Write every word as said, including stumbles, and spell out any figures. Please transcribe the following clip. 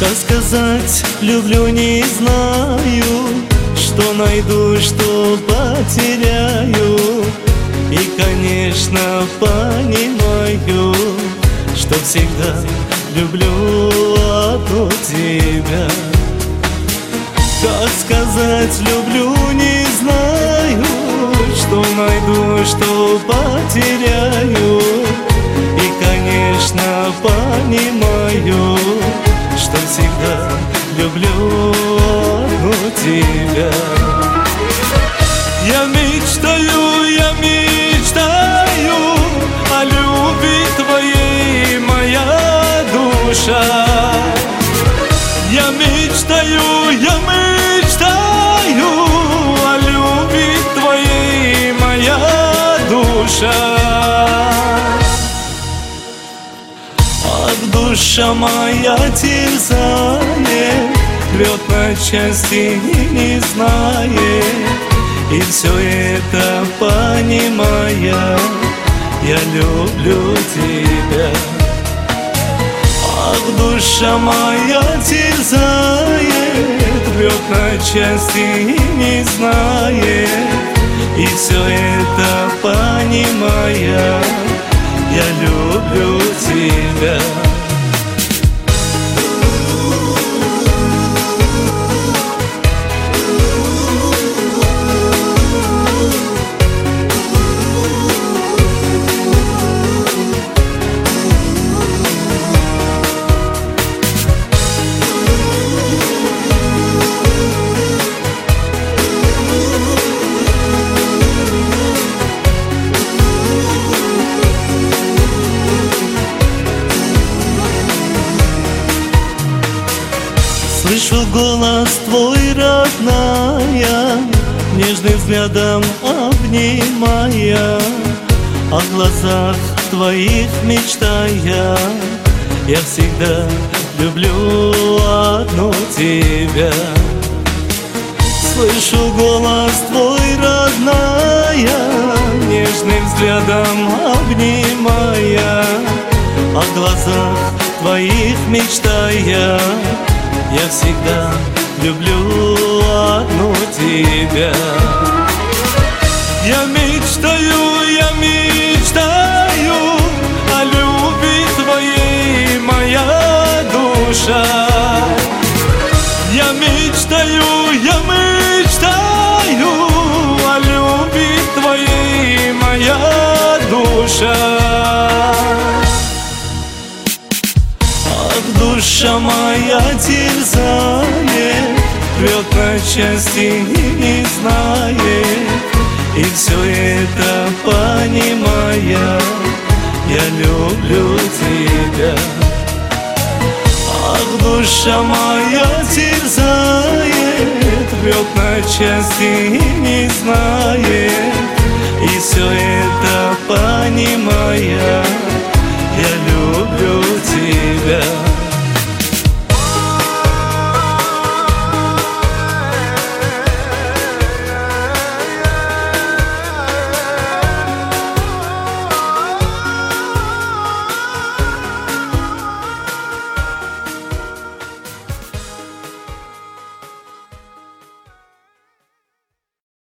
Как сказать люблю, не знаю, что найду, что потеряю. И, конечно, понимаю, что всегда люблю одну тебя. Как сказать люблю, не знаю, что найду, что потеряю. И, конечно, понимаю, что всегда люблю одну тебя. Я мечтаю, я мечтаю о любви твоей, моя душа. Я мечтаю, я мечтаю о любви твоей, моя душа. Ах, душа моя терзает, рвет на части и не знает. И все это понимая, я люблю тебя. Ах, душа моя терзает, рвет на части и не знает. И все это понимая, я люблю тебя. Слышу голос твой, родная, нежным взглядом обнимая. О глазах твоих мечтая, я всегда люблю одну тебя. Слышу голос твой, родная, нежным взглядом обнимая. О глазах твоих мечтая, я всегда люблю одну тебя. Я мечтаю, я мечтаю о любви твоей, моя душа. Я мечтаю, я мечтаю о любви твоей, моя душа. Душа моя терзает, рвет на части и не знает. И все это понимая, я люблю тебя. Ах, душа моя терзает, рвет на части и не знает. И все это понимая, я люблю тебя.